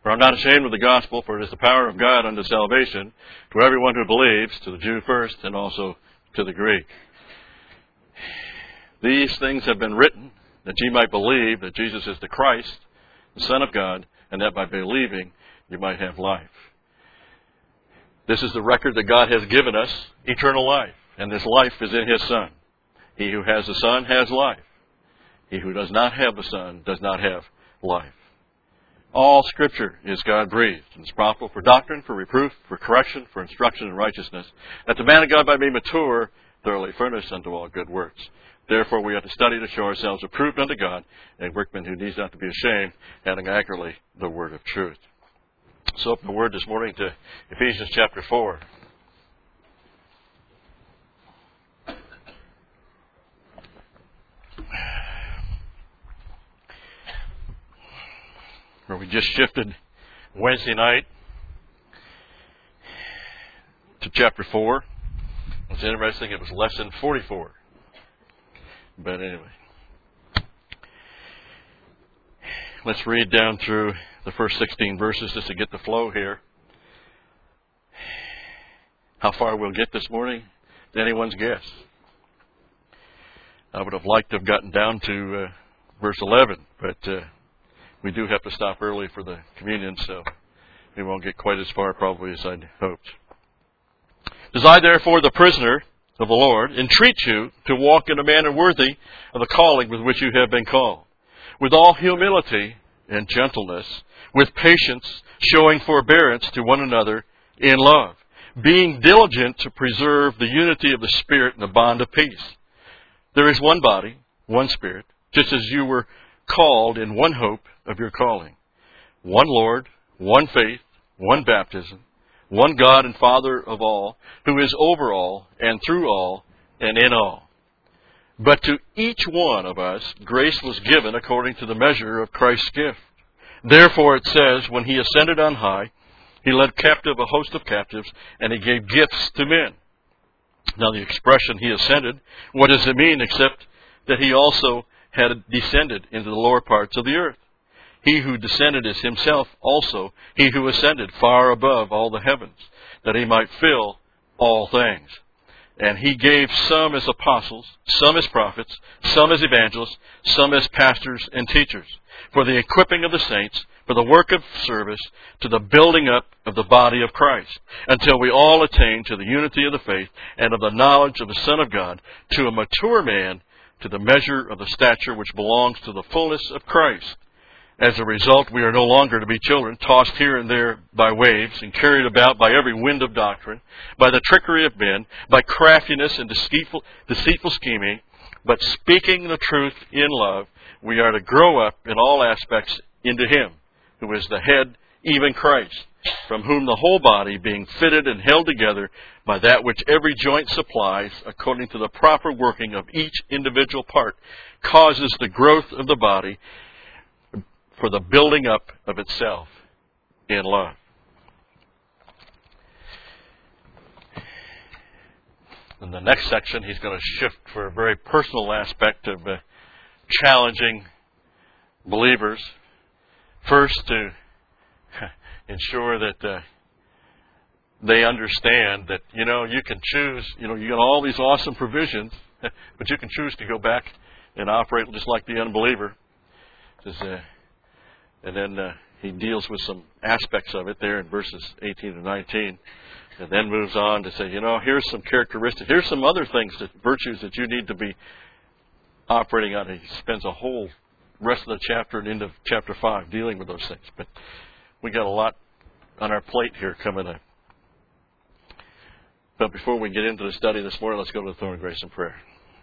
For I'm not ashamed of the gospel, for it is the power of God unto salvation to everyone who believes, to the Jew first, and also to the Greek. These things have been written, that ye might believe that Jesus is the Christ, the Son of God, and that by believing you might have life. This is the record that God has given us, eternal life, and this life is in His Son. He who has the Son has life. He who does not have the Son does not have life. All Scripture is God-breathed, and is profitable for doctrine, for reproof, for correction, for instruction in righteousness, that the man of God might be mature, thoroughly furnished unto all good works. Therefore we ought to study to show ourselves approved unto God, a workman who needs not to be ashamed, having accurately the word of truth. So open the word this morning to Ephesians chapter 4. Where we just shifted Wednesday night to chapter 4. It's interesting, it was lesson 44. But anyway, let's read down through the first 16 verses just to get the flow here. How far we'll get this morning, anyone's guess. I would have liked to have gotten down to verse 11, but we do have to stop early for the communion, so we won't get quite as far probably as I'd hoped. As I therefore, the prisoner of the Lord, entreat you to walk in a manner worthy of the calling with which you have been called, with all humility and gentleness, with patience, showing forbearance to one another in love, being diligent to preserve the unity of the Spirit in the bond of peace. There is one body, one Spirit, just as you were called in one hope of your calling. One Lord, one faith, one baptism, one God and Father of all, who is over all and through all and in all. But to each one of us grace was given according to the measure of Christ's gift. Therefore it says, when He ascended on high, He led captive a host of captives, and He gave gifts to men. Now the expression He ascended, what does it mean except that He also had descended into the lower parts of the earth? He who descended is Himself also He who ascended far above all the heavens, that He might fill all things. And He gave some as apostles, some as prophets, some as evangelists, some as pastors and teachers, for the equipping of the saints, for the work of service, to the building up of the body of Christ, until we all attain to the unity of the faith and of the knowledge of the Son of God, to a mature man, to the measure of the stature which belongs to the fullness of Christ. As a result, we are no longer to be children, tossed here and there by waves and carried about by every wind of doctrine, by the trickery of men, by craftiness and deceitful scheming, but speaking the truth in love, we are to grow up in all aspects into Him, who is the head, even Christ, from whom the whole body, being fitted and held together by that which every joint supplies, according to the proper working of each individual part, causes the growth of the body for the building up of itself in love. In the next section, he's going to shift for a very personal aspect of challenging believers. First, to ensure that they understand that, you can choose, you got all these awesome provisions, but you can choose to go back and operate just like the unbeliever. And then he deals with some aspects of it there in verses 18 to 19, and then moves on to say, here's some characteristics, here's some other things, virtues that you need to be operating on. He spends a whole rest of the chapter and into chapter 5 dealing with those things. But we got a lot on our plate here coming up. But before we get into the study this morning, let's go to the throne of grace and prayer.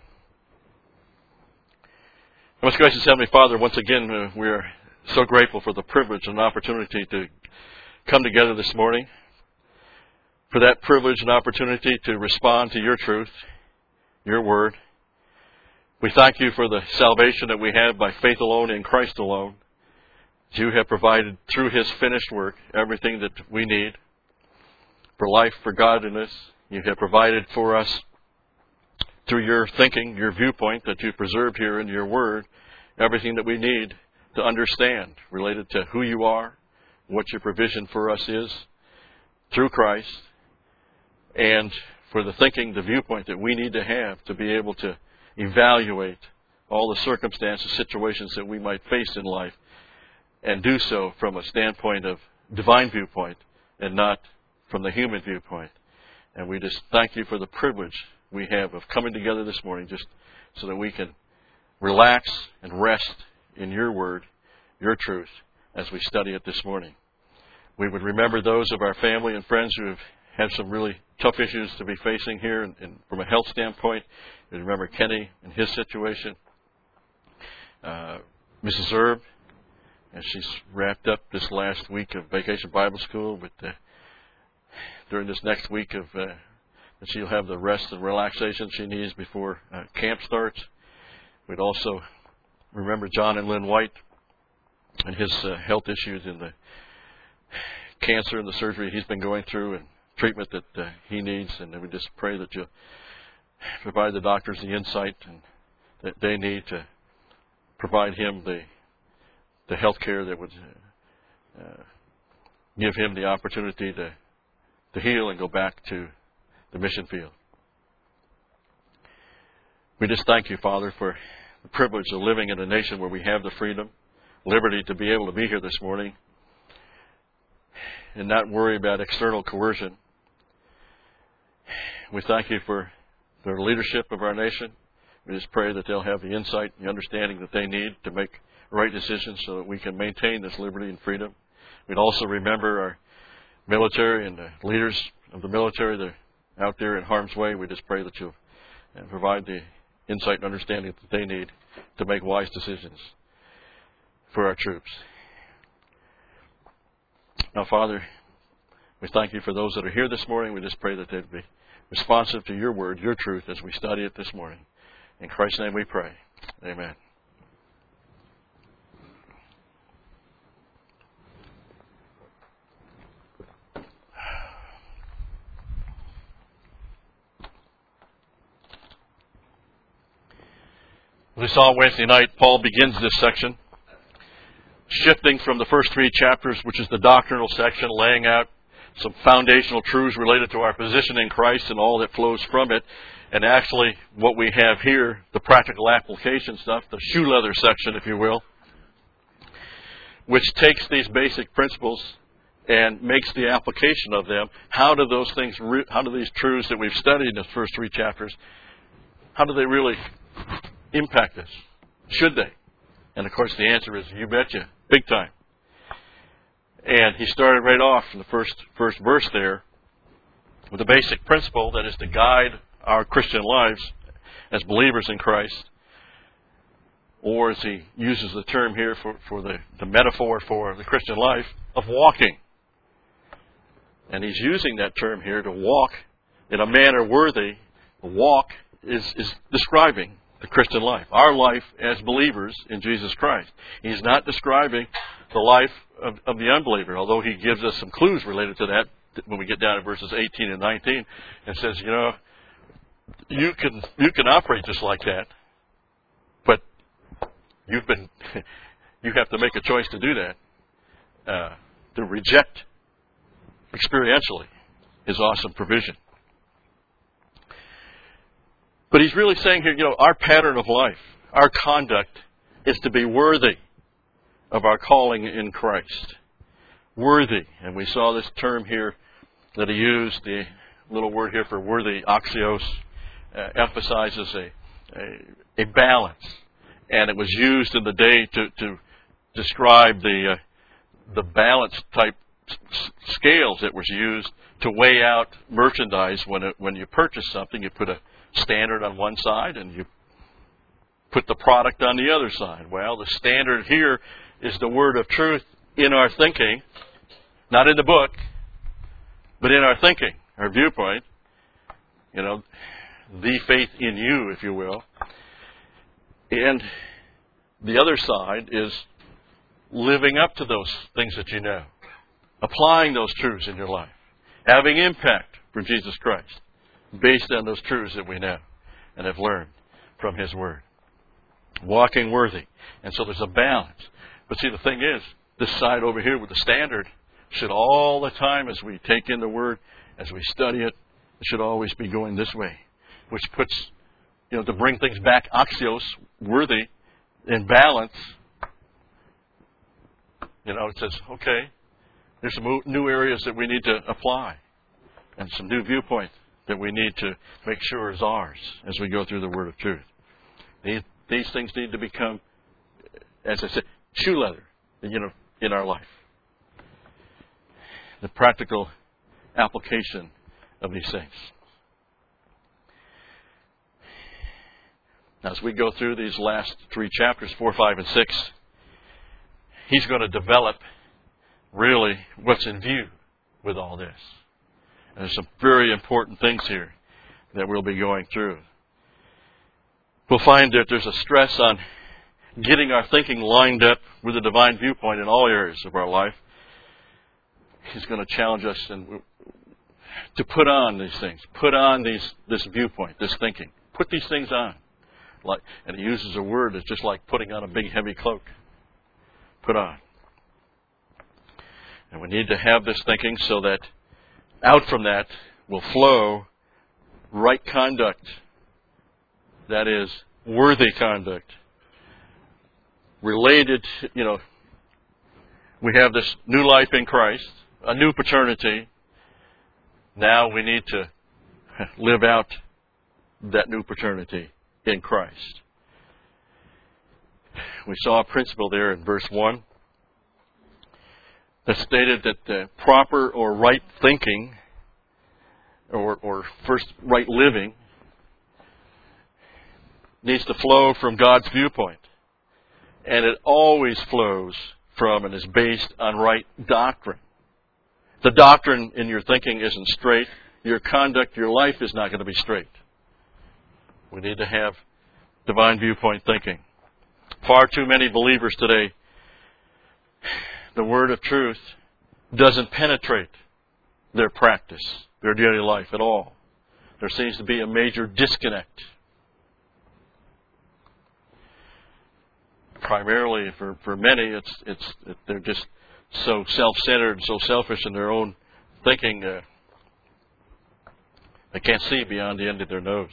Most gracious Heavenly Father, once again, we are so grateful for the privilege and opportunity to come together this morning, for that privilege and opportunity to respond to your truth, your word. We thank you for the salvation that we have by faith alone in Christ alone. You have provided through His finished work everything that we need for life, for godliness. You have provided for us through your thinking, your viewpoint that you preserved here in your word, everything that we need to understand related to who you are, what your provision for us is through Christ, and for the thinking, the viewpoint that we need to have to be able to evaluate all the circumstances, situations that we might face in life, and do so from a standpoint of divine viewpoint and not from the human viewpoint. And we just thank you for the privilege we have of coming together this morning just so that we can relax and rest in your word, your truth, as we study it this morning. We would remember those of our family and friends who have had some really tough issues to be facing here, and from a health standpoint. We remember Kenny and his situation. Mrs. Erb, and she's wrapped up this last week of Vacation Bible School, but during this next week of that she'll have the rest and relaxation she needs before camp starts. We'd also remember John and Lynn White and his health issues and the cancer and the surgery he's been going through and treatment that he needs. And we just pray that you'll provide the doctors the insight and that they need to provide him the health care that would give him the opportunity to heal and go back to the mission field. We just thank you, Father, for the privilege of living in a nation where we have the freedom, liberty to be able to be here this morning and not worry about external coercion. We thank you for the leadership of our nation. We just pray that they'll have the insight and the understanding that they need to make right decisions so that we can maintain this liberty and freedom. We'd also remember our military and the leaders of the military that are out there in harm's way. We just pray that you'll provide the insight and understanding that they need to make wise decisions for our troops. Now, Father, we thank you for those that are here this morning. We just pray that they'd be responsive to your word, your truth, as we study it this morning. In Christ's name we pray. Amen. As we saw Wednesday night, Paul begins this section, shifting from the first 3 chapters, which is the doctrinal section, laying out some foundational truths related to our position in Christ and all that flows from it. And actually, what we have here, the practical application stuff, the shoe leather section, if you will, which takes these basic principles and makes the application of them. How do these truths that we've studied in the first 3 chapters, how do they really impact us? Should they? And of course the answer is, you betcha, big time. And he started right off in the first verse there with a basic principle that is to guide our Christian lives as believers in Christ, or as he uses the term here for the metaphor for the Christian life, of walking. And he's using that term here, to walk in a manner worthy. Walk is describing the Christian life, our life as believers in Jesus Christ. He's not describing the life of the unbeliever, although he gives us some clues related to that when we get down to verses 18 and 19, and says, you can operate just like that, but you have to make a choice to do that, to reject experientially his awesome provision. But he's really saying here, our pattern of life, our conduct is to be worthy of our calling in Christ. Worthy. And we saw this term here that he used, the little word here for worthy, axios, emphasizes a balance. And it was used in the day to describe the balance type scales that was used to weigh out merchandise. When you purchase something, you put a standard on one side and you put the product on the other side. Well, the standard here is the word of truth in our thinking, not in the book, but in our thinking, our viewpoint, the faith in you, if you will. And the other side is living up to those things that you know, applying those truths in your life, having impact for Jesus Christ, based on those truths that we know and have learned from his word. Walking worthy. And so there's a balance. But see, the thing is, this side over here with the standard should all the time, as we take in the Word, as we study it, it should always be going this way, which puts, to bring things back axios, worthy, in balance. It says, okay, there's some new areas that we need to apply and some new viewpoints that we need to make sure is ours as we go through the Word of truth. These things need to become, as I said, shoe leather, in our life. The practical application of these things. Now, as we go through these last 3 chapters, 4, 5, and 6, he's going to develop really what's in view with all this. And there's some very important things here that we'll be going through. We'll find that there's a stress on getting our thinking lined up with the divine viewpoint in all areas of our life. He's going to challenge us to put on these things, put on this viewpoint, this thinking. Put these things on. And he uses a word that's just like putting on a big heavy cloak. Put on. And we need to have this thinking so that out from that will flow right conduct. That is, worthy conduct. Related, we have this new life in Christ, a new paternity. Now we need to live out that new paternity in Christ. We saw a principle there in verse 1 that stated that the proper or right thinking, or first right living, needs to flow from God's viewpoint. And it always flows from and is based on right doctrine. The doctrine in your thinking isn't straight. Your conduct, your life is not going to be straight. We need to have divine viewpoint thinking. Far too many believers today, the word of truth doesn't penetrate their practice, their daily life at all. There seems to be a major disconnect. Primarily for many, they're just so self-centered, so selfish in their own thinking, they can't see beyond the end of their nose.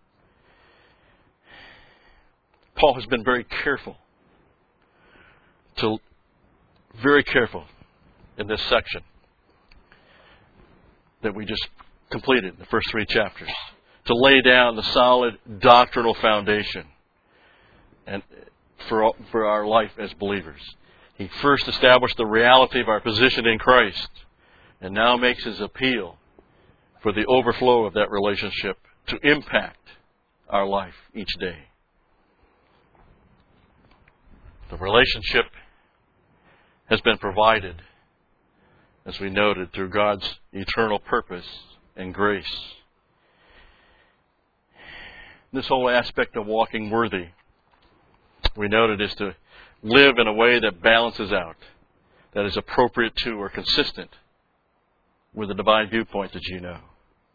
Paul has been very careful in this section that we just completed, the first 3 chapters, to lay down the solid doctrinal foundation and for our life as believers. He first established the reality of our position in Christ, and now makes his appeal for the overflow of that relationship to impact our life each day. The relationship has been provided, as we noted, through God's eternal purpose and grace. This whole aspect of walking worthy, we noted, is to live in a way that balances out, that is appropriate to or consistent with the divine viewpoint that you know.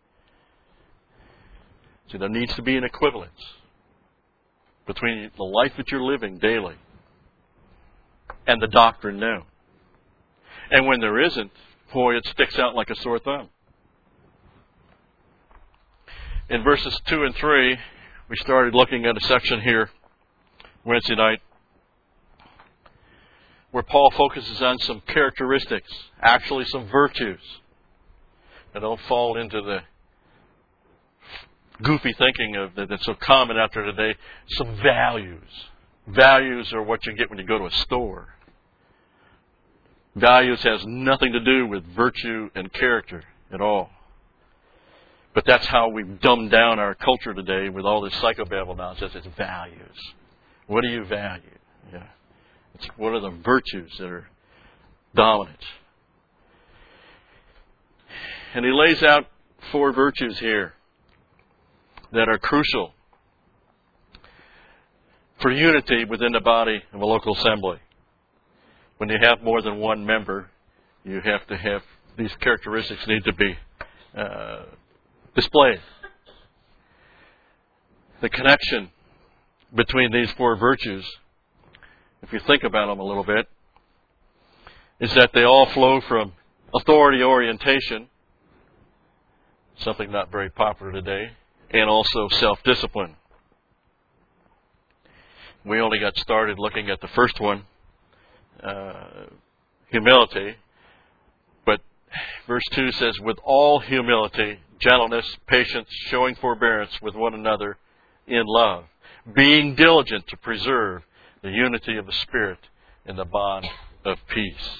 See, there needs to be an equivalence between the life that you're living daily and the doctrine known. And when there isn't, boy, it sticks out like a sore thumb. In verses 2 and 3, we started looking at a section here Wednesday night where Paul focuses on some characteristics, actually some virtues, that don't fall into the goofy thinking that's so common out there today. Some values. Values are what you get when you go to a store. Values has nothing to do with virtue and character at all. But that's how we've dumbed down our culture today with all this psychobabble nonsense. It's values. What do you value? Yeah. What are the virtues that are dominant? And he lays out 4 virtues here that are crucial for unity within the body of a local assembly. When you have more than one member, you have to have these characteristics need to be displayed. The connection between these 4 virtues, if you think about them a little bit, is that they all flow from authority orientation, something not very popular today, and also self-discipline. We only got started looking at the first one, humility. But verse 2 says, with all humility, gentleness, patience, showing forbearance with one another in love, being diligent to preserve the unity of the Spirit in the bond of peace.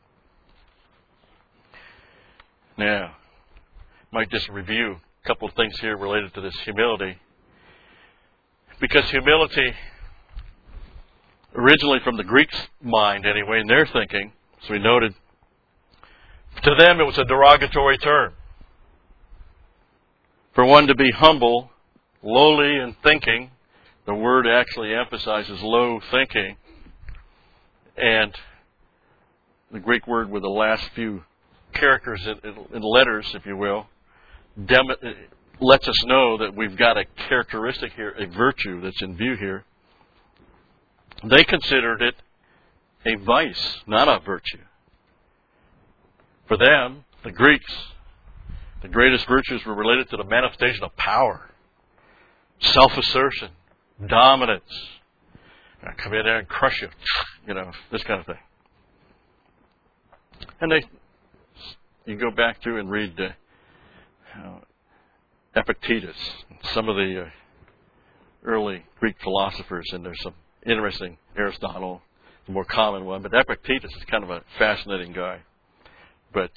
Now, I might just review a couple of things here related to this humility. Because humility, originally from the Greeks' mind anyway, in their thinking, as we noted, to them it was a derogatory term. For one to be humble, lowly in thinking, the word actually emphasizes low thinking, and the Greek word with the last few characters in letters, if you will, lets us know that we've got a characteristic here, a virtue that's in view here. They considered it a vice, not a virtue. For them, the Greeks, the greatest virtues were related to the manifestation of power, self-assertion, dominance. I come in there and crush you, this kind of thing. And you go back through and read Epictetus, some of the early Greek philosophers, and there's some interesting, Aristotle, the more common one, but Epictetus is kind of a fascinating guy. But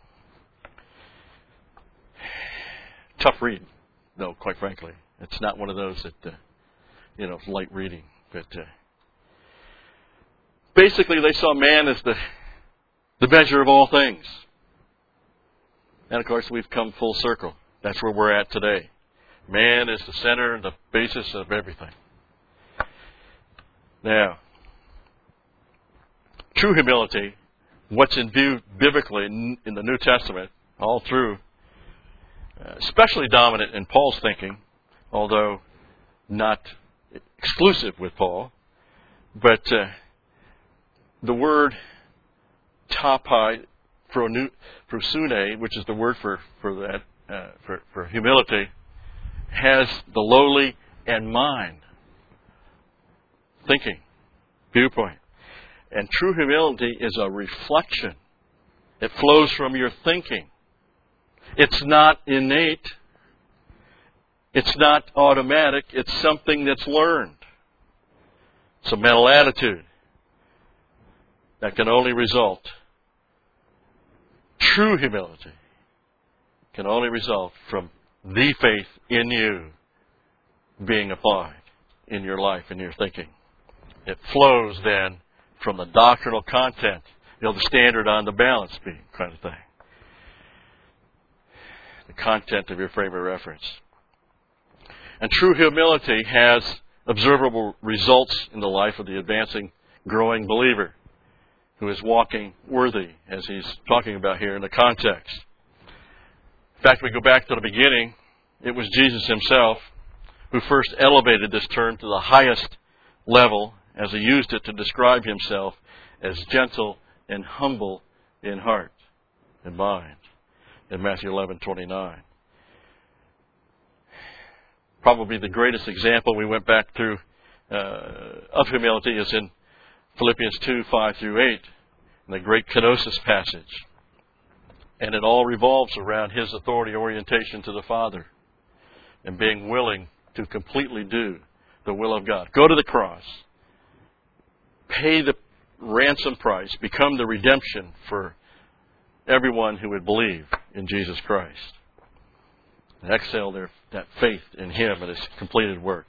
tough read, though, quite frankly. It's not one of those that, light reading. But basically, they saw man as the measure of all things. And, of course, we've come full circle. That's where we're at today. Man is the center and the basis of everything. Now, true humility, what's in view biblically in the New Testament, all through, especially dominant in Paul's thinking, although not exclusive with Paul, but the word tapai, prosune, which is the word for humility, has the lowly and mind thinking viewpoint. And true humility is a reflection. It flows from your thinking. It's not innate. It's not automatic. It's something that's learned. It's a mental attitude that can only result. True humility can only result from the faith in you being applied in your life, in your thinking. It flows then from the doctrinal content, the standard on the balance beam kind of thing. The content of your frame of reference. And true humility has observable results in the life of the advancing, growing believer who is walking worthy, as he's talking about here in the context. In fact, we go back to the beginning. It was Jesus himself who first elevated this term to the highest level as he used it to describe himself as gentle and humble in heart and mind in Matthew 11:29. Probably the greatest example we went back through of humility is in Philippians 2:5-8, in the great kenosis passage. And it all revolves around his authority orientation to the Father and being willing to completely do the will of God. Go to the cross. Pay the ransom price. Become the redemption for everyone who would believe in Jesus Christ. And exhale that faith in him and his completed work.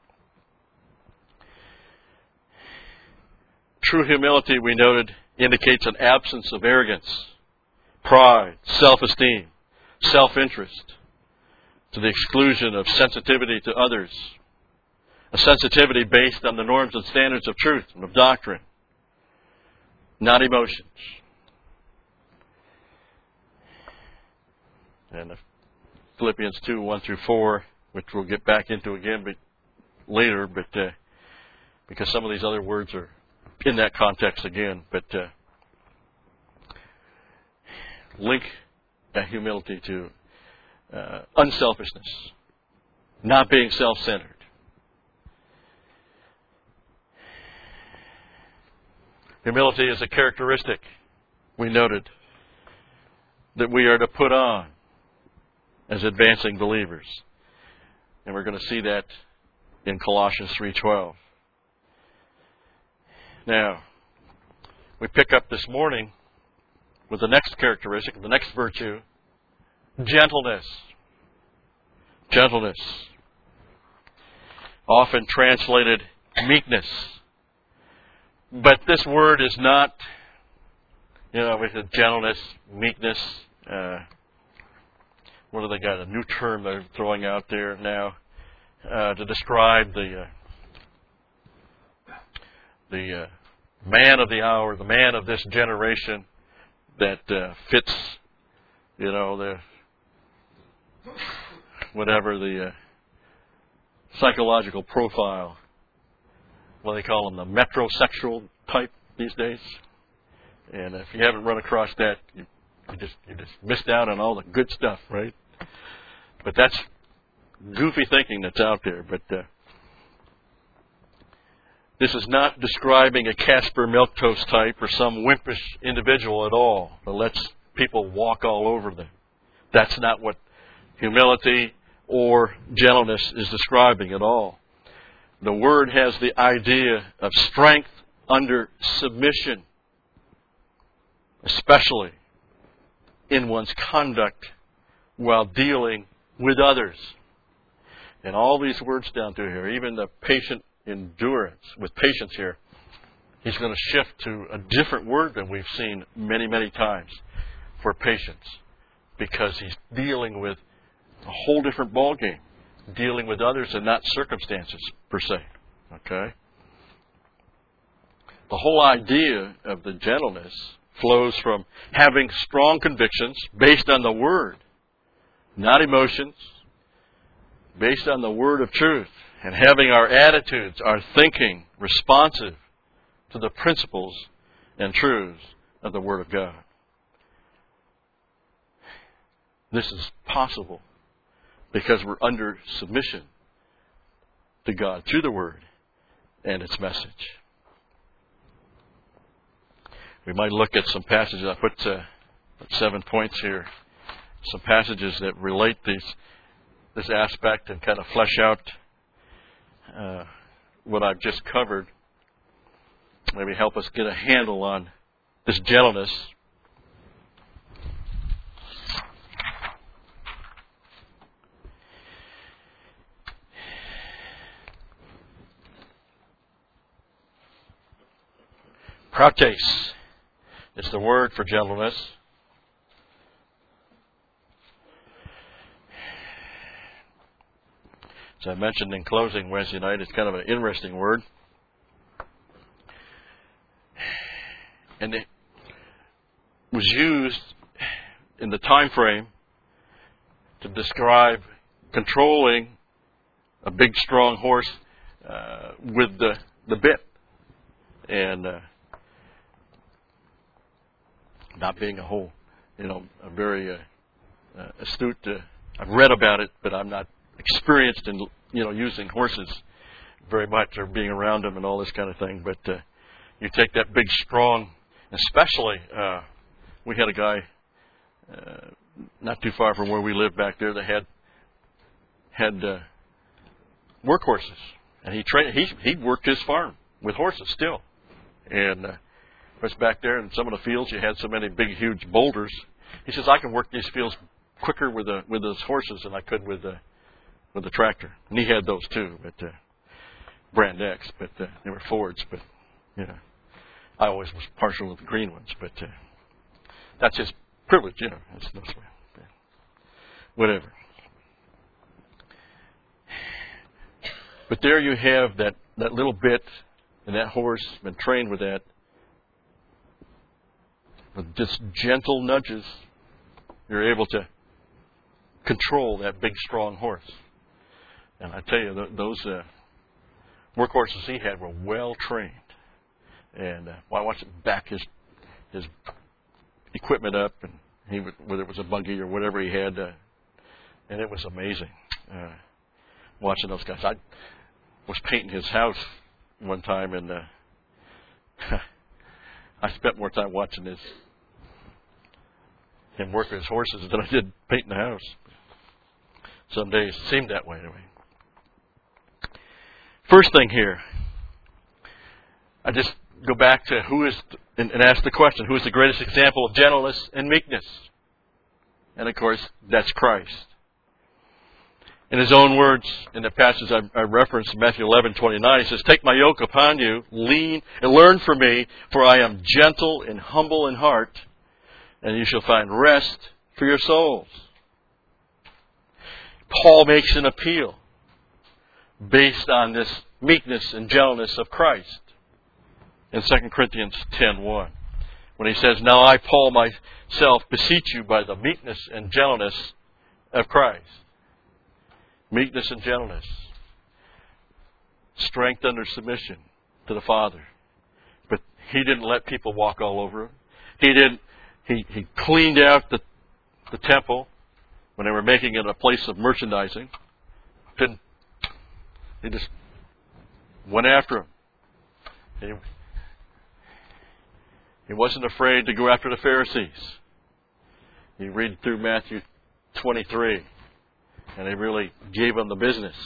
True humility, we noted, indicates an absence of arrogance, pride, self-esteem, self-interest, to the exclusion of sensitivity to others. A sensitivity based on the norms and standards of truth and of doctrine, not emotions. And Philippians 2:1-4, which we'll get back into again later, but because some of these other words are in that context again. But link that humility to unselfishness, not being self-centered. Humility is a characteristic, we noted, that we are to put on as advancing believers. And we're going to see that in Colossians 3:12. Now, we pick up this morning with the next characteristic, the next virtue, gentleness. Gentleness. Often translated meekness. But this word is not, with the gentleness, meekness. What do they got? A new term they're throwing out there now to describe the man of the hour, the man of this generation that fits, the psychological profile. What do they call them? The metrosexual type these days. And if you haven't run across that, you just missed out on all the good stuff, right? But that's goofy thinking that's out there. But this is not describing a Casper Milquetoast type or some wimpish individual at all that lets people walk all over them. That's not what humility or gentleness is describing at all. The word has the idea of strength under submission, especially in one's conduct while dealing with others. And all these words down through here, even the patient endurance, with patience here, he's going to shift to a different word than we've seen many, many times for patience, because he's dealing with a whole different ballgame, dealing with others and not circumstances per se. Okay? The whole idea of the gentleness flows from having strong convictions based on the Word, not emotions, based on the Word of truth, and having our attitudes, our thinking responsive to the principles and truths of the Word of God. This is possible because we're under submission to God through the Word and its message. We might look at some passages. I put 7 points here. Some passages that relate this aspect and kind of flesh out what I've just covered. Maybe help us get a handle on this gentleness. Prautes is the word for gentleness. As I mentioned in closing Wednesday night, it's kind of an interesting word. And it was used in the time frame to describe controlling a big, strong horse with the bit. And not being a very astute. I've read about it, but I'm not experienced in using horses very much or being around them and all this kind of thing. But you take that big, strong, especially we had a guy not too far from where we lived back there that had work horses, and he worked his farm with horses still, and was back there in some of the fields. You had so many big, huge boulders. He says, "I can work these fields quicker with those horses than I could with the tractor." And he had those too, but Brand X, but they were Fords. But I always was partial to the green ones. But that's his privilege, It's no sweat. Whatever. But there you have that little bit, and that horse been trained with that. With just gentle nudges, you're able to control that big, strong horse. And I tell you, those workhorses he had were well trained. And I watched him back his equipment up and whether it was a buggy or whatever he had, and it was amazing watching those guys. I was painting his house one time, and I spent more time watching him work his horses than I did painting the house. Some days it seemed that way anyway. First thing here, I just go back to and ask the question, who is the greatest example of gentleness and meekness? And of course, that's Christ. In his own words, in the passage I referenced, Matthew 11:29, he says, "Take my yoke upon you, lean and learn from me, for I am gentle and humble in heart, and you shall find rest for your souls." Paul makes an appeal based on this meekness and gentleness of Christ in 2 Corinthians 10:1, when he says, "Now I, Paul, myself, beseech you by the meekness and gentleness of Christ." Meekness and gentleness. Strength under submission to the Father. But he didn't let people walk all over him. He cleaned out the temple when they were making it a place of merchandising. He just went after him. He wasn't afraid to go after the Pharisees. You read through Matthew 23, and they really gave him the business.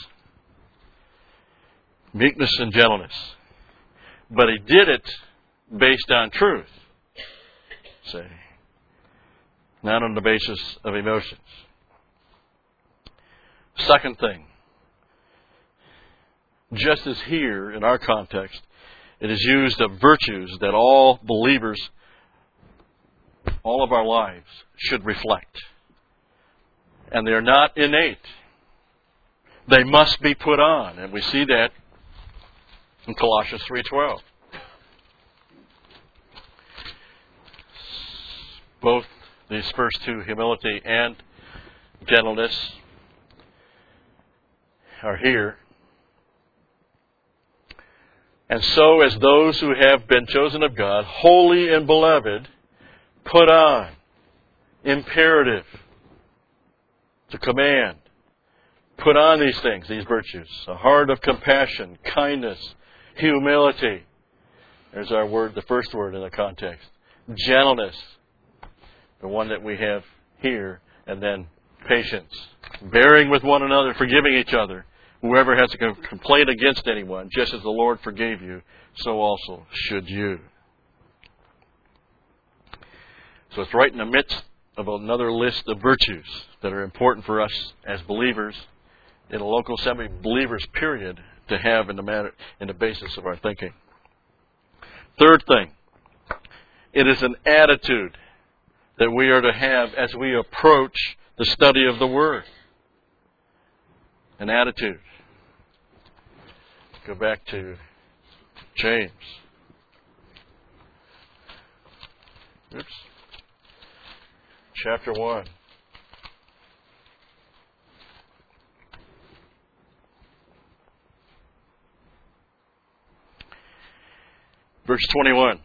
Meekness and gentleness. But he did it based on truth. Say, not on the basis of emotions. Second thing, just as here in our context, it is used of virtues that all believers, all of our lives, should reflect. And they're not innate. They must be put on. And we see that in Colossians 3:12. Both these first two, humility and gentleness, are here. "And so as those who have been chosen of God, holy and beloved, put on," imperative, to command, put on these things, these virtues, a heart of compassion, kindness, humility. There's our word, the first word in the context. Gentleness, the one that we have here, and then patience, bearing with one another, forgiving each other. Whoever has a complaint against anyone, just as the Lord forgave you, so also should you. So it's right in the midst of another list of virtues that are important for us as believers in a local assembly, believers, period, to have in the basis of our thinking. Third thing, it is an attitude that we are to have as we approach the study of the Word. An attitude. Go back to James. Chapter 1. Verse 21.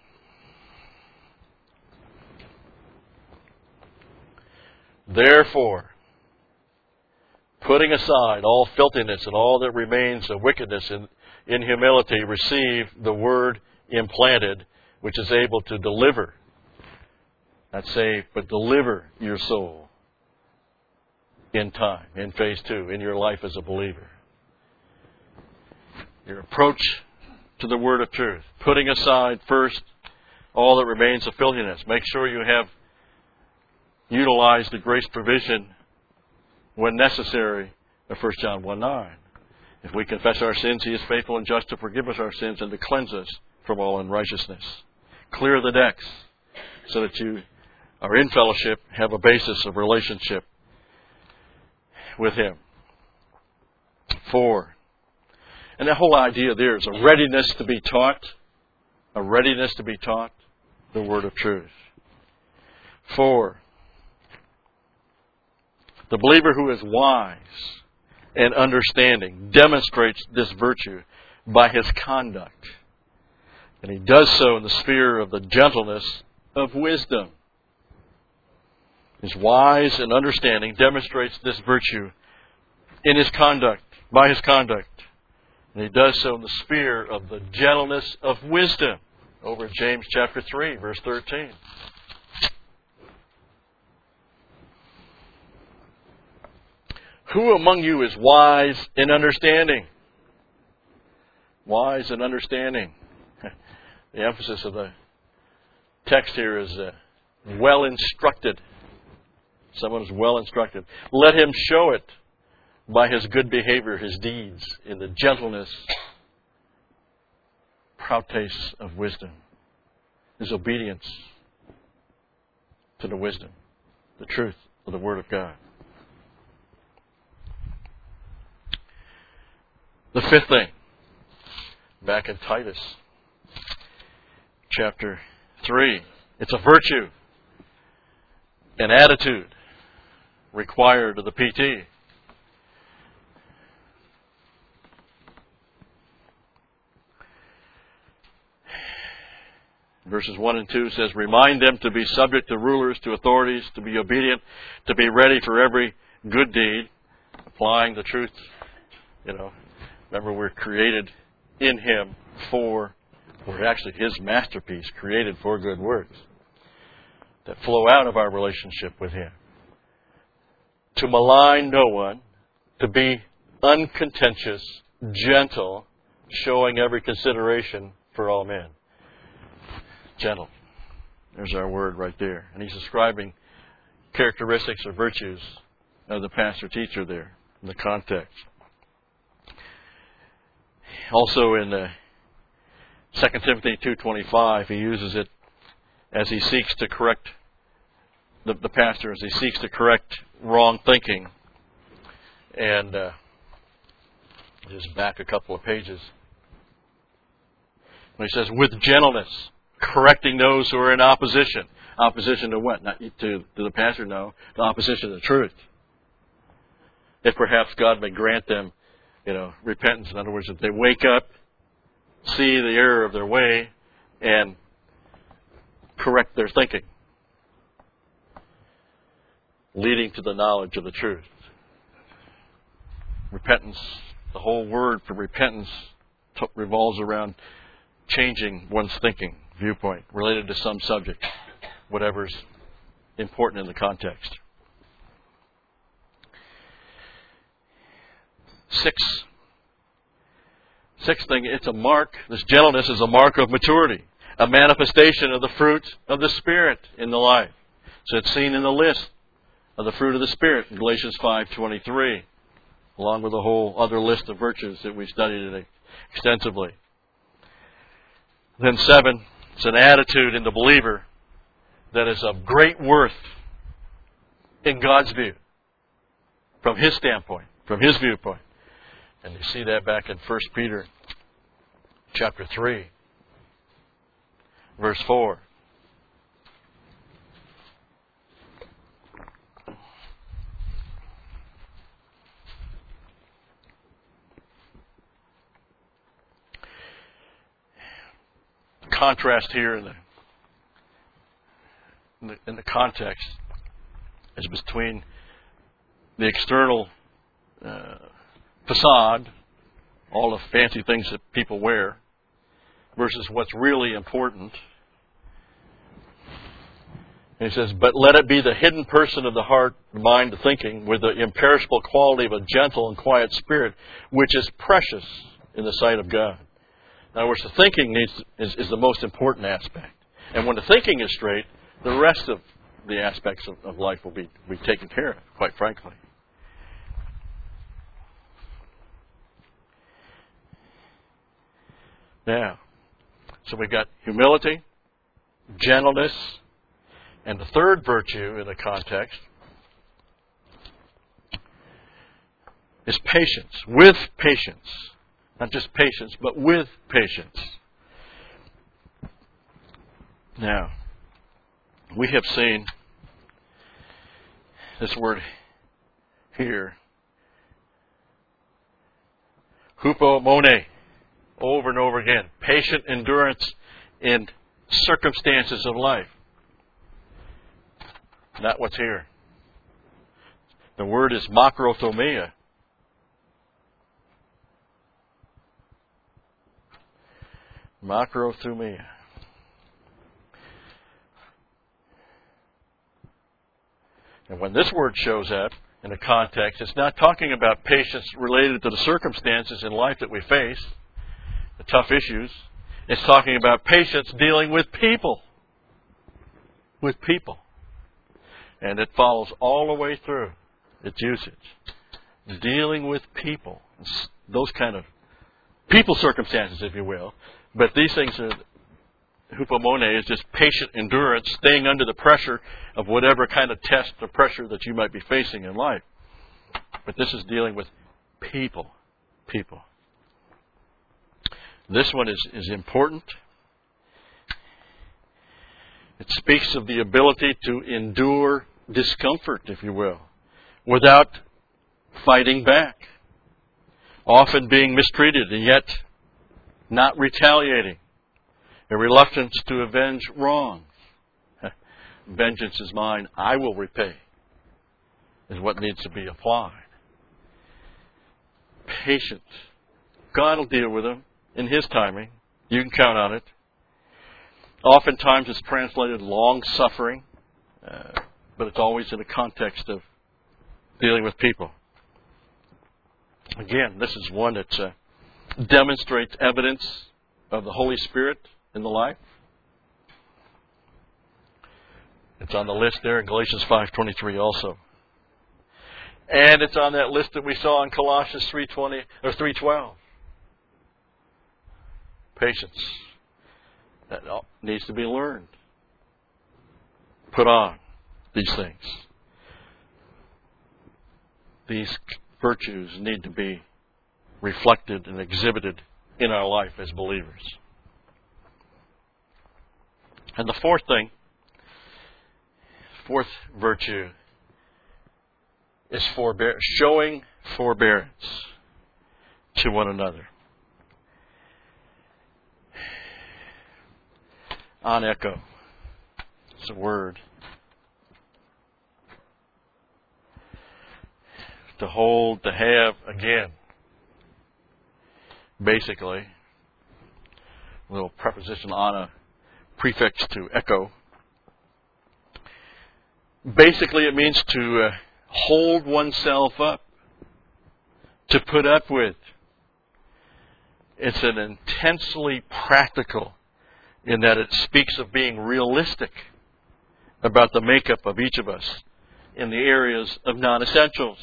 "Therefore, putting aside all filthiness and all that remains of wickedness, in humility receive the word implanted, which is able to deliver," not save, but deliver your soul in time, in phase 2, in your life as a believer. Your approach to the word of truth. Putting aside first all that remains of filthiness. Make sure you have utilized the grace provision when necessary of 1 John 1:9. "If we confess our sins, He is faithful and just to forgive us our sins and to cleanse us from all unrighteousness." Clear the decks so that you are in fellowship, have a basis of relationship with Him. 4. And the whole idea there is a readiness to be taught. A readiness to be taught the word of truth. 4. The believer who is wise and understanding demonstrates this virtue by his conduct. And he does so in the sphere of the gentleness of wisdom. is wise and understanding, demonstrates this virtue in his conduct, by his conduct. And he does so in the sphere of the gentleness of wisdom. Over in James chapter 3, verse 13. Who among you is wise in understanding? Wise in understanding. The emphasis of the text here is well instructed. Someone who's well instructed. Let him show it by his good behavior, his deeds, in the gentleness, proutes of wisdom. His obedience to the wisdom, the truth of the Word of God. The fifth thing, back in Titus chapter 3, it's a virtue, an attitude required of the PT. Verses 1 and 2 says, remind them to be subject to rulers, to authorities, to be obedient, to be ready for every good deed, applying the truth. Remember, we're created in Him we're actually His masterpiece, created for good works that flow out of our relationship with Him. To malign no one, to be uncontentious, gentle, showing every consideration for all men. Gentle. There's our word right there. And he's describing characteristics or virtues of the pastor-teacher there in the context. Also in 2 Timothy 2:25, he uses it as he seeks to correct the pastor, as he seeks to correct wrong thinking. And just back a couple of pages. When he says, with gentleness, correcting those who are in opposition. Opposition to what? Not to the pastor, no. To opposition to the truth. If perhaps God may grant them, repentance. In other words, if they wake up, see the error of their way, and correct their thinking, leading to the knowledge of the truth. Repentance, the whole word for repentance revolves around changing one's thinking, viewpoint, related to some subject, whatever's important in the context. Sixth thing, it's a mark, this gentleness is a mark of maturity, a manifestation of the fruit of the Spirit in the life. So it's seen in the list of the fruit of the Spirit in Galatians 5:23, along with a whole other list of virtues that we studied extensively. Then 7, it's an attitude in the believer that is of great worth in God's view, from His standpoint, from His viewpoint. And you see that back in 1 Peter chapter 3, verse 4. Contrast here in the context is between the external facade, all the fancy things that people wear, versus what's really important. And he says, but let it be the hidden person of the heart, the mind, the thinking, with the imperishable quality of a gentle and quiet spirit, which is precious in the sight of God. In other words, the thinking is the most important aspect. And when the thinking is straight, the rest of the aspects of life will be taken care of, quite frankly. Now, so we've got humility, gentleness, and the third virtue in the context is patience, with patience. Not just patience, but with patience. Now, we have seen this word here, hupomone, over and over again. Patient endurance in circumstances of life. Not what's here. The word is makrothumia. Makrothumia. And when this word shows up in a context, it's not talking about patience related to the circumstances in life that we face, the tough issues. It's talking about patience dealing with people. With people. And it follows all the way through its usage. Dealing with people. Those kind of people circumstances, if you will. But these things are, hupomone is just patient endurance, staying under the pressure of whatever kind of test or pressure that you might be facing in life. But this is dealing with people. People. This one is important. It speaks of the ability to endure discomfort, if you will, without fighting back. Often being mistreated and yet not retaliating. A reluctance to avenge wrongs. Vengeance is mine, I will repay, is what needs to be applied. Patience. God will deal with them in His timing. You can count on it. Oftentimes it's translated long-suffering, but it's always in the context of dealing with people. Again, this is one that demonstrates evidence of the Holy Spirit in the life. It's on the list there in Galatians 5:23 also. And it's on that list that we saw in Colossians 3:20 or 3:12. Patience. That needs to be learned. Put on these things. These virtues need to be reflected and exhibited in our life as believers. And the fourth virtue is showing forbearance to one another. Aneko. It's a word. To hold, to have, again. Basically, a little preposition ana, prefix to echo. Basically, it means to hold oneself up, to put up with. It's an intensely practical in that it speaks of being realistic about the makeup of each of us in the areas of non-essentials.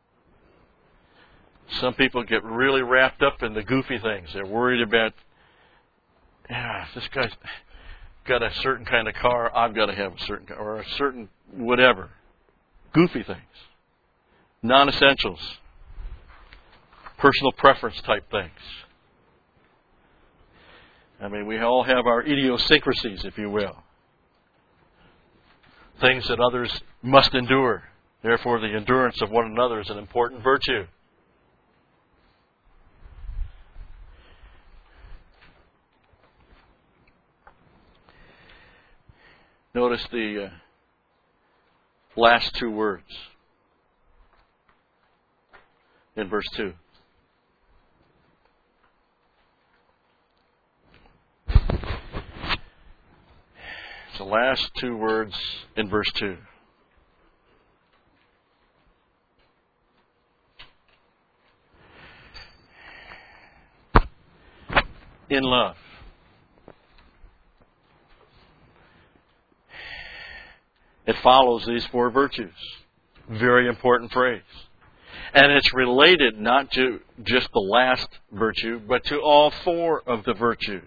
Some people get really wrapped up in the goofy things. They're worried about, this guy's got a certain kind of car, I've got to have a certain car, or a certain whatever. Goofy things. Non-essentials. Personal preference type things. I mean, we all have our idiosyncrasies, if you will. Things that others must endure. Therefore, the endurance of one another is an important virtue. Notice the last two words in verse 2. It's the last two words in verse 2. In love. It follows these four virtues. Very important phrase. And it's related not to just the last virtue, but to all four of the virtues.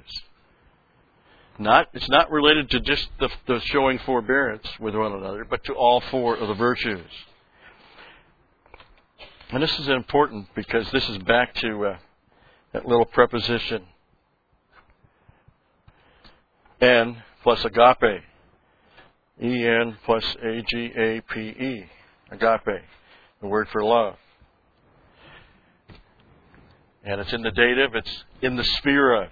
It's not related to just the showing forbearance with one another, but to all four of the virtues. And this is important because this is back to that little preposition. En plus agape. En plus agape. Agape. The word for love. And it's in the dative. It's in the sphere of.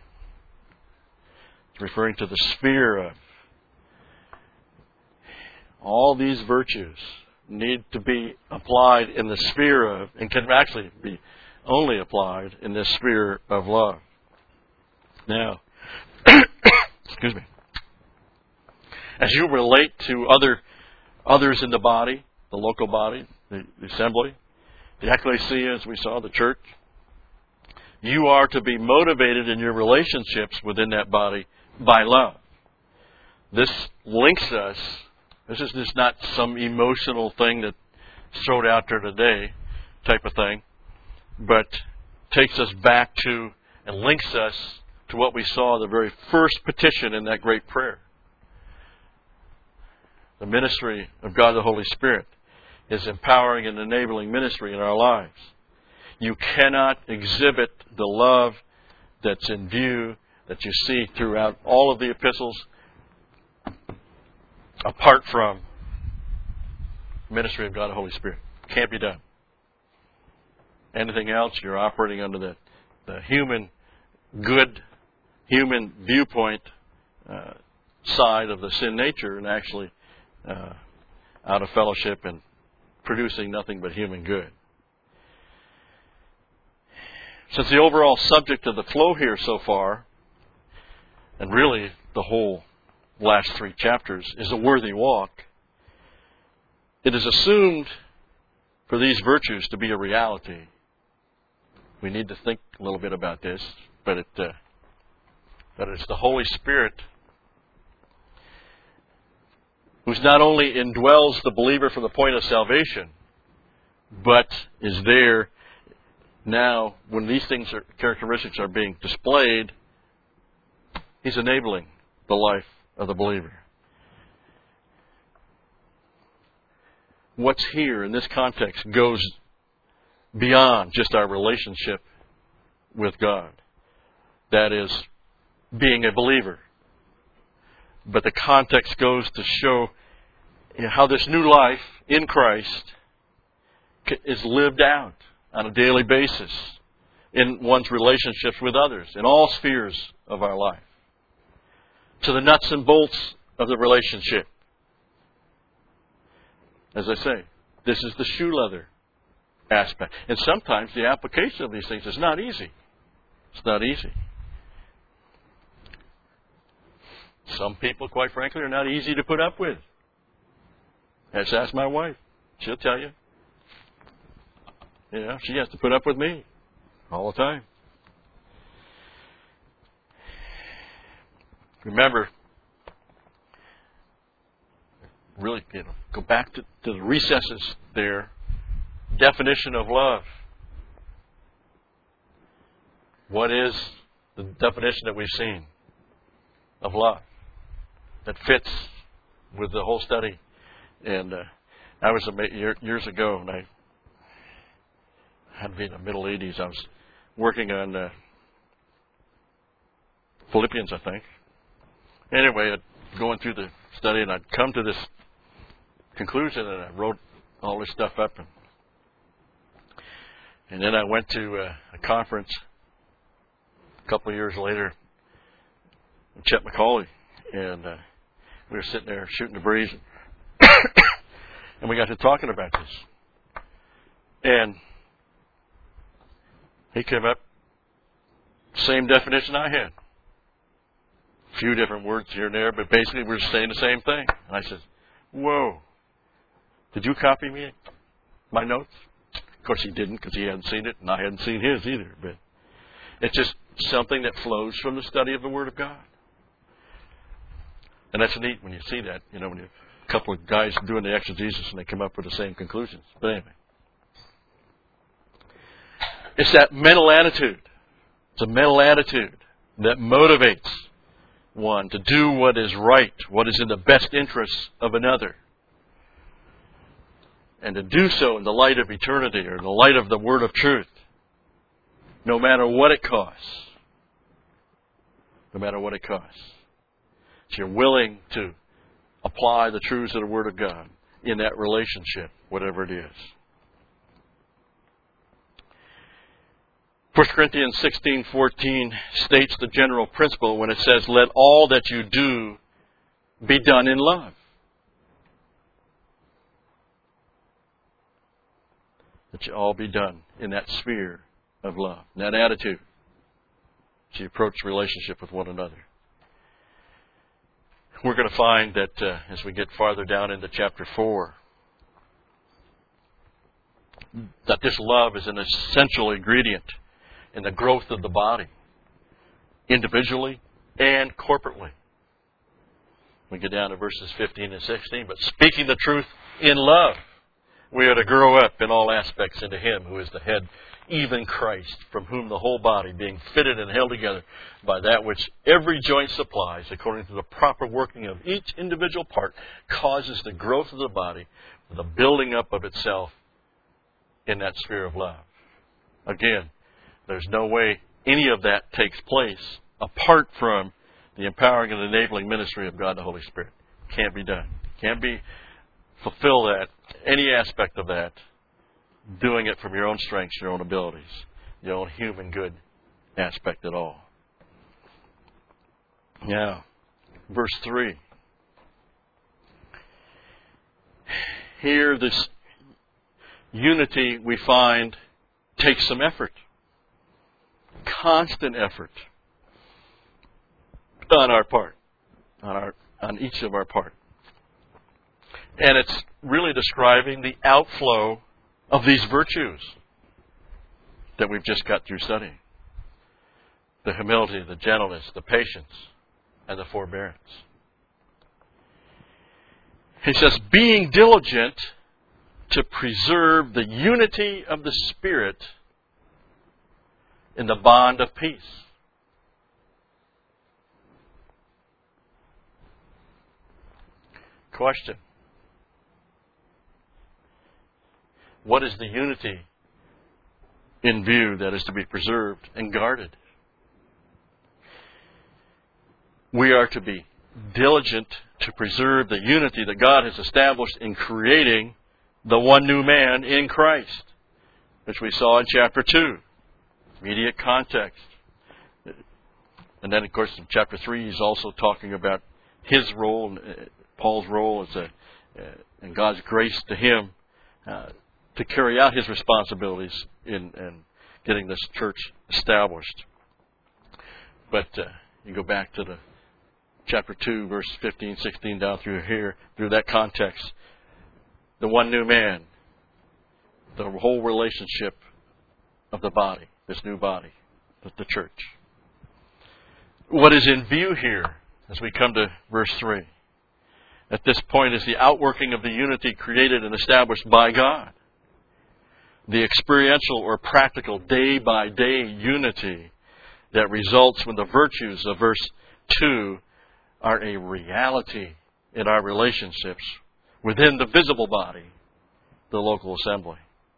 It's referring to the sphere of. All these virtues need to be applied in the sphere of, and can actually be only applied in this sphere of love. Now, excuse me. As you relate to others in the body, the local body, the assembly, the ecclesia, as we saw, the church, you are to be motivated in your relationships within that body by love. This links us. This is just not some emotional thing that's thrown out there today type of thing, but takes us back to and links us to what we saw, the very first petition in that great prayer. The ministry of God the Holy Spirit is empowering and enabling ministry in our lives. You cannot exhibit the love that's in view, that you see throughout all of the epistles, apart from ministry of God the Holy Spirit. Can't be done. Anything else, you're operating under the human viewpoint side of the sin nature, and actually out of fellowship and producing nothing but human good. Since the overall subject of the flow here so far, and really the whole last 3 chapters, is a worthy walk, it is assumed for these virtues to be a reality. We need to think a little bit about this, but that it's the Holy Spirit who's not only indwells the believer from the point of salvation, but is there now when these characteristics are being displayed. He's enabling the life of the believer. What's here in this context goes beyond just our relationship with God. That is, being a believer. But the context goes to show how this new life in Christ is lived out on a daily basis in one's relationships with others, in all spheres of our life. To the nuts and bolts of the relationship. As I say, this is the shoe leather aspect. And sometimes the application of these things is not easy. It's not easy. Some people, quite frankly, are not easy to put up with. Just ask my wife. She'll tell you. You know, she has to put up with me all the time. Remember, really, go back to the recesses there. Definition of love. What is the definition that we've seen of love that fits with the whole study? And I was years ago, and I had to be in the middle 80s. I was working on Philippians, I think. Anyway, I'd going through the study, and I'd come to this conclusion, and I wrote all this stuff up. And then I went to a conference a couple of years later with Chet McCauley, and we were sitting there shooting the breeze, and we got to talking about this. And he came up, same definition I had. A few different words here and there, but basically we're saying the same thing. And I said, whoa, did you copy me, my notes? Of course he didn't, because he hadn't seen it, and I hadn't seen his either. But it's just something that flows from the study of the Word of God. And that's neat when you see that, you know, when a couple of guys doing the exegesis and they come up with the same conclusions. But anyway. It's that mental attitude. It's a mental attitude that motivates one to do what is right, what is in the best interests of another. And to do so in the light of eternity, or in the light of the Word of truth. No matter what it costs. No matter what it costs. So you're willing to apply the truths of the Word of God in that relationship, whatever it is. 1 Corinthians 16:14 states the general principle when it says, let all that you do be done in love. That should all be done in that sphere of love, in that attitude as you approach relationship with one another. We're going to find that as we get farther down into chapter 4, that this love is an essential ingredient in the growth of the body, individually and corporately. We get down to verses 15 and 16. But speaking the truth in love, we are to grow up in all aspects into Him who is the head, even Christ, from whom the whole body, being fitted and held together by that which every joint supplies, according to the proper working of each individual part, causes the growth of the body, the building up of itself in that sphere of love. Again, there's no way any of that takes place apart from the empowering and enabling ministry of God the Holy Spirit. Can't be done. Can't be fulfill that, any aspect of that, doing it from your own strengths, your own abilities, your own human good aspect at all. Now, verse 3. Here, this unity we find takes some effort. Constant effort on our part, on each of our part. And it's really describing the outflow of these virtues that we've just got through studying. The humility, the gentleness, the patience, and the forbearance. He says, being diligent to preserve the unity of the Spirit in the bond of peace. Question. What is the unity in view that is to be preserved and guarded? We are to be diligent to preserve the unity that God has established in creating the one new man in Christ, which we saw in chapter 2. Immediate context. And then, of course, in chapter 3, he's also talking about his role, Paul's role as and God's grace to him to carry out his responsibilities in getting this church established. But you go back to the chapter 2, verse 15, 16, down through here, through that context. The one new man, the whole relationship of the body, this new body, the church. What is in view here as we come to verse 3? At this point is the outworking of the unity created and established by God. The experiential or practical day-by-day unity that results when the virtues of verse 2 are a reality in our relationships within the visible body, the local assembly.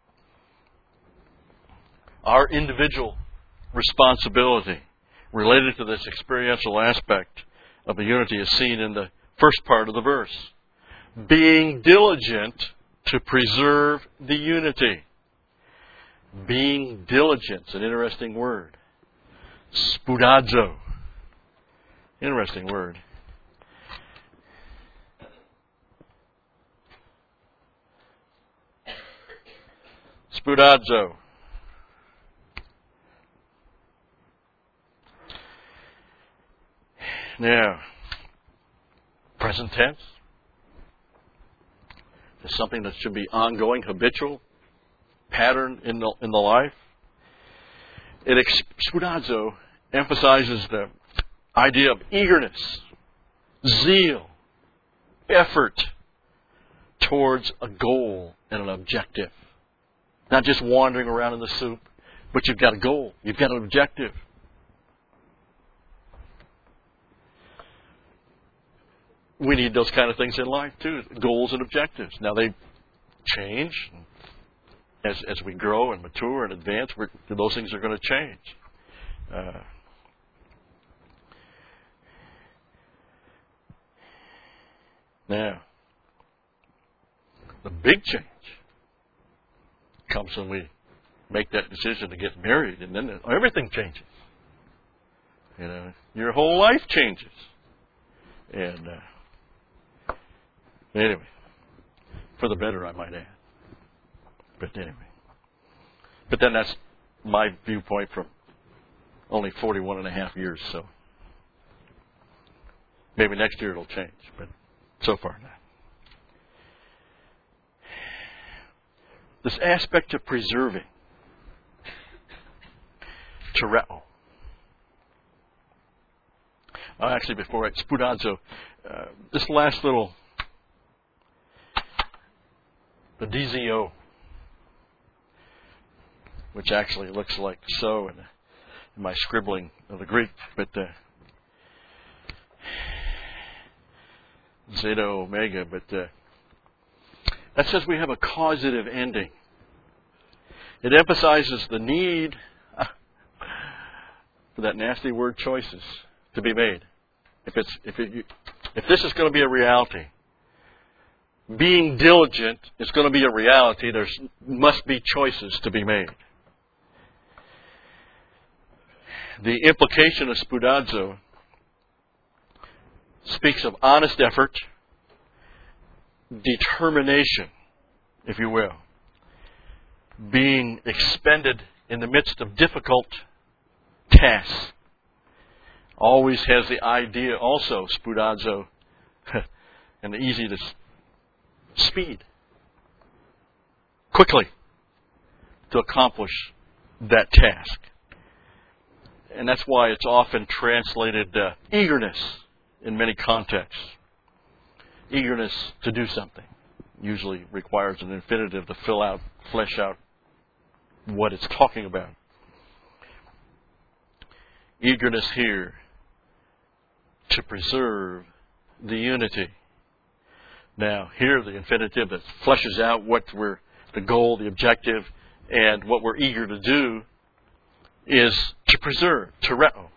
Our individual responsibility related to this experiential aspect of the unity is seen in the first part of the verse. Being diligent to preserve the unity. Being diligent is an interesting word. Spoudazo. Interesting word. Spoudazo. Now, present tense is something that should be ongoing, habitual, pattern in the life. Spoudazo emphasizes the idea of eagerness, zeal, effort towards a goal and an objective. Not just wandering around in the soup, but you've got a goal. You've got an objective. We need those kind of things in life too, goals and objectives. Now they change as we grow and mature and advance. Those things are going to change. Now, the big change comes when we make that decision to get married, and then everything changes. You know, your whole life changes. And anyway, for the better, I might add. But anyway, But then that's my viewpoint from only 41 and a half years, so maybe next year it'll change, but so far not. This aspect of preserving, tereo. Actually, before spoudazo, this last little, the DZO, which actually looks like so in my scribbling of the Greek, but Zeta Omega, but that says we have a causative ending. It emphasizes the need for that nasty word choices to be made. If this is going to be a reality, being diligent is going to be a reality. There must be choices to be made. The implication of spoudazo speaks of honest effort, determination, if you will, being expended in the midst of difficult tasks. Always has the idea also, spoudazo, and the easy to speed, quickly, to accomplish that task. And that's why it's often translated eagerness in many contexts. Eagerness to do something usually requires an infinitive to flesh out what it's talking about. Eagerness here to preserve the unity. Now, here the infinitive that fleshes out what we're, the goal, the objective, and what we're eager to do is to preserve, tereo.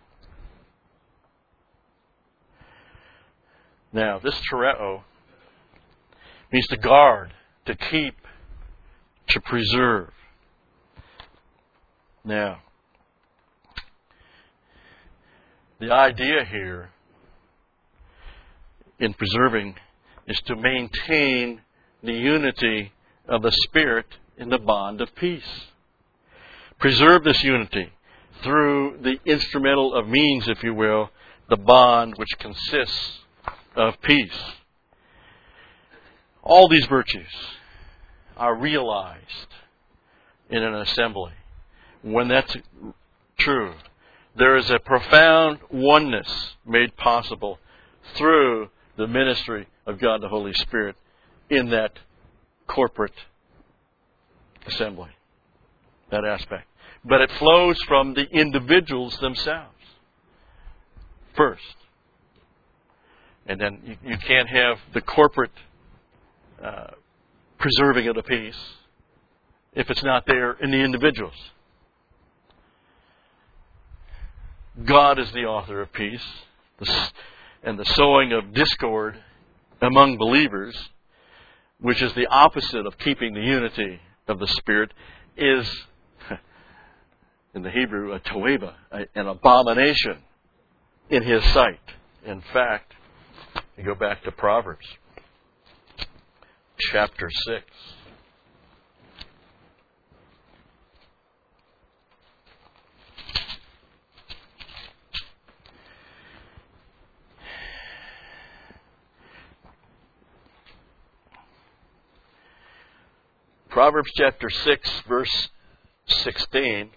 Now, this tereo means to guard, to keep, to preserve. Now, the idea here in preserving is to maintain the unity of the Spirit in the bond of peace. Preserve this unity through the instrumental of means, if you will, the bond which consists of peace. All these virtues are realized in an assembly. When that's true, there is a profound oneness made possible through the ministry of God the Holy Spirit in that corporate assembly, that aspect. But it flows from the individuals themselves first. And then you can't have the corporate preserving of the peace if it's not there in the individuals. God is the author of peace, and the sowing of discord among believers, which is the opposite of keeping the unity of the Spirit, is, in the Hebrew, a toeva, an abomination in His sight. In fact, you go back to Proverbs, chapter 6. Proverbs chapter 6, verse 16,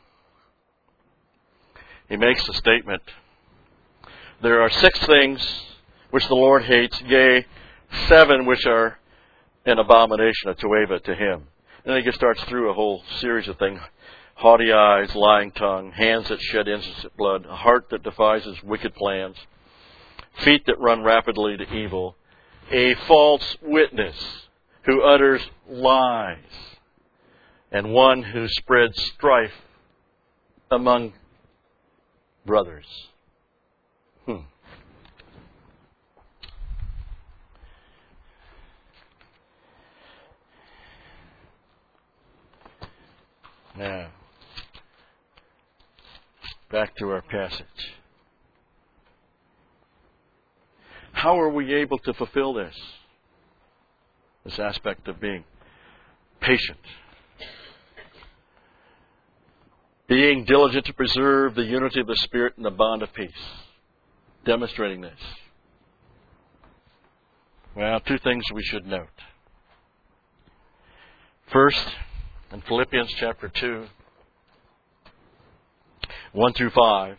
he makes the statement, there are 6 things which the Lord hates, yea, 7 which are an abomination, a toeva to Him. And then he starts through a whole series of things. Haughty eyes, lying tongue, hands that shed innocent blood, a heart that devises wicked plans, feet that run rapidly to evil, a false witness who utters lies, and one who spreads strife among brothers. Now, back to our passage. How are we able to fulfill this aspect of being patient? being diligent to preserve the unity of the Spirit in the bond of peace. Demonstrating this. Well, two things we should note. First, in Philippians chapter 2, 1 through 5,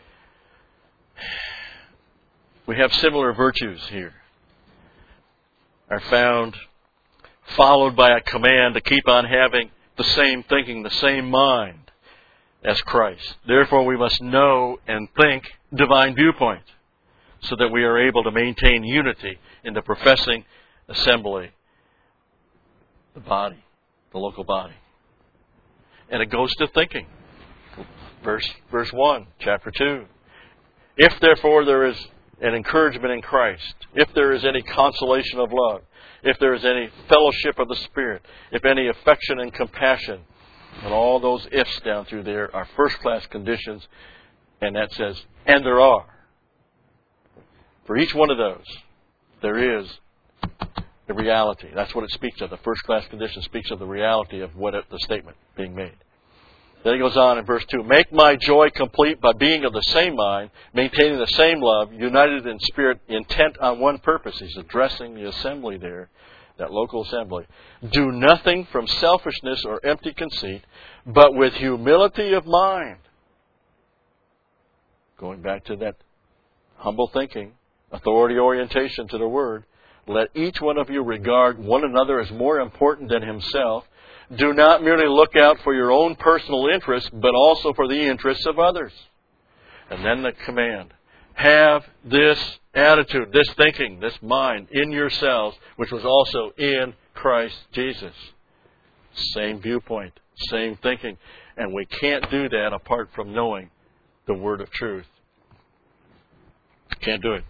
we have similar virtues here. Are found, followed by a command to keep on having the same thinking, the same mind as Christ. Therefore, we must know and think divine viewpoint so that we are able to maintain unity in the professing assembly, the body, the local body. And it goes to thinking. Verse 1, chapter 2. If therefore there is an encouragement in Christ, if there is any consolation of love, if there is any fellowship of the Spirit, if any affection and compassion, and all those ifs down through there are first-class conditions, and that says, and there are. For each one of those, there is a reality. That's what it speaks of. The first-class condition speaks of the reality of the statement being made. Then he goes on in verse 2, make my joy complete by being of the same mind, maintaining the same love, united in spirit, intent on one purpose. He's addressing the assembly there, that local assembly. Do nothing from selfishness or empty conceit, but with humility of mind. Going back to that humble thinking, authority orientation to the Word, let each one of you regard one another as more important than himself. Do not merely look out for your own personal interests, but also for the interests of others. And then the command. Have this attitude, this thinking, this mind in yourselves, which was also in Christ Jesus. Same viewpoint, same thinking. And we can't do that apart from knowing the word of truth. Can't do it.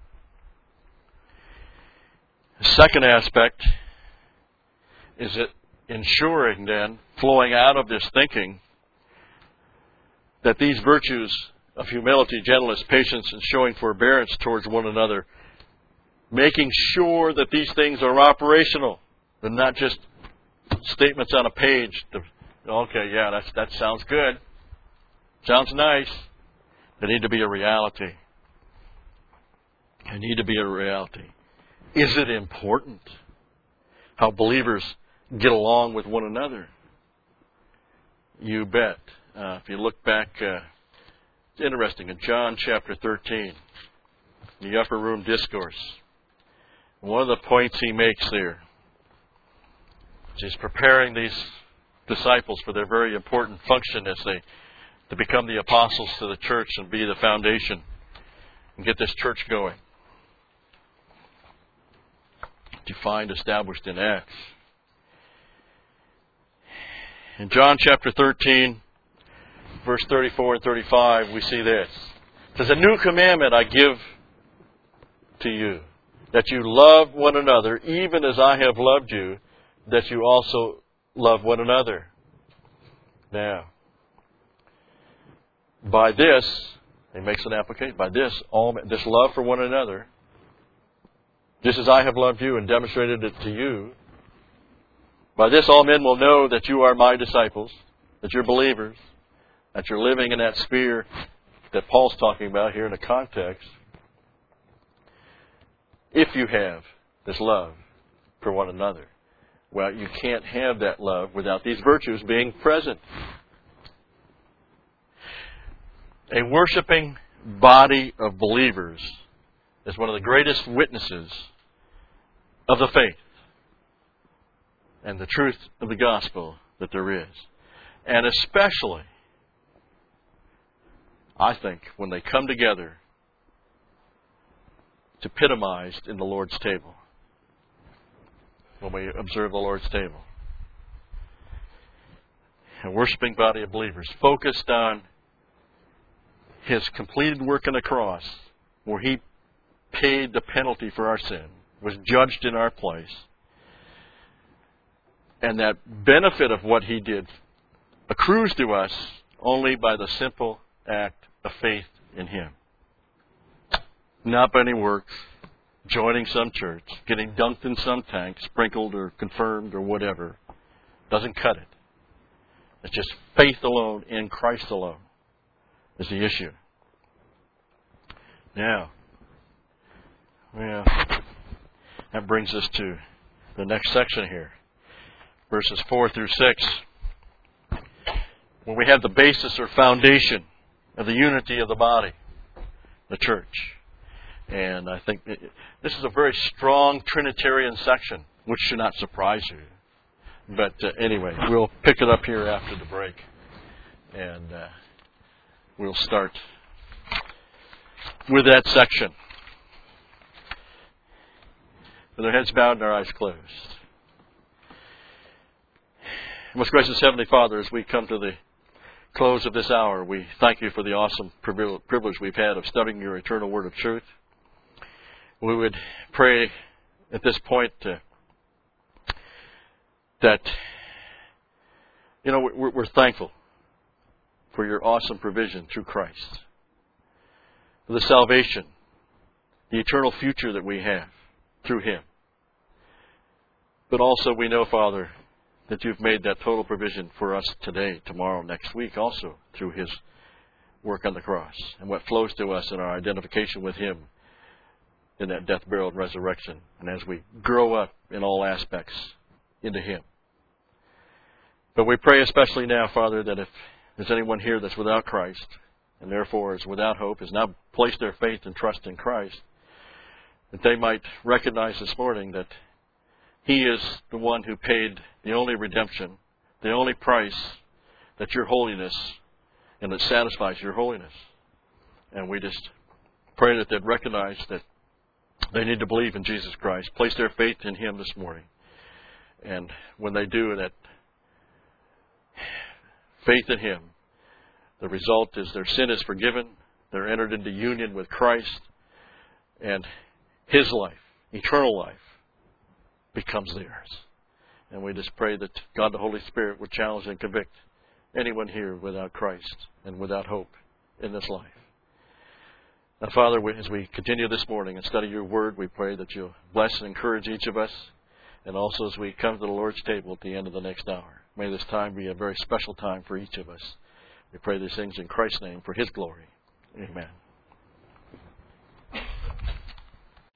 The second aspect is it ensuring then, flowing out of this thinking, that these virtues of humility, gentleness, patience, and showing forbearance towards one another, making sure that these things are operational and not just statements on a page. Okay, yeah, that sounds good. Sounds nice. They need to be a reality. They need to be a reality. Is it important how believers get along with one another? You bet. If you look back, it's interesting, in John chapter 13, the upper room discourse, one of the points he makes there, he's preparing these disciples for their very important function as they to become the apostles to the church and be the foundation and get this church going. You find established in Acts. In John chapter 13, verse 34 and 35, we see this. It says, a new commandment I give to you, that you love one another, even as I have loved you, that you also love one another. Now, by this, he makes an application, by this love for one another, just as I have loved you and demonstrated it to you, by this all men will know that you are my disciples, that you're believers, that you're living in that sphere that Paul's talking about here in the context, if you have this love for one another. Well, you can't have that love without these virtues being present. A worshiping body of believers is one of the greatest witnesses of the faith and the truth of the gospel that there is. And especially, I think, when they come together, it's epitomized in the Lord's table. When we observe the Lord's table. A worshiping body of believers focused on His completed work on the cross, where He paid the penalty for our sin, was judged in our place, and that benefit of what He did accrues to us only by the simple act of faith in Him. Not by any works, joining some church, getting dunked in some tank, sprinkled or confirmed or whatever. Doesn't cut it. It's just faith alone in Christ alone is the issue. Now, well, that brings us to the next section here, verses 4 through 6, when we have the basis or foundation of the unity of the body, the church. And I think this is a very strong Trinitarian section, which should not surprise you. But anyway, we'll pick it up here after the break, and we'll start with that section. With our heads bowed and our eyes closed. Most gracious Heavenly Father, as we come to the close of this hour, we thank you for the awesome privilege we've had of studying your eternal word of truth. We would pray at this point that, we're thankful for your awesome provision through Christ, for the salvation, the eternal future that we have through Him. But also we know, Father, that you've made that total provision for us today, tomorrow, next week, also through His work on the cross and what flows to us in our identification with Him in that death, burial, and resurrection, and as we grow up in all aspects into Him. But we pray especially now, Father, that if there's anyone here that's without Christ, and therefore is without hope, has now placed their faith and trust in Christ, that they might recognize this morning that He is the one who paid the only redemption, the only price that your holiness, and that satisfies your holiness. And we just pray that they'd recognize that they need to believe in Jesus Christ, place their faith in Him this morning. And when they do that, faith in Him, the result is their sin is forgiven, they're entered into union with Christ, and His life, eternal life, becomes theirs. And we just pray that God the Holy Spirit would challenge and convict anyone here without Christ and without hope in this life. Now, Father, as we continue this morning and study your word, we pray that you'll bless and encourage each of us, and also as we come to the Lord's table at the end of the next hour. May this time be a very special time for each of us. We pray these things in Christ's name for His glory. Amen.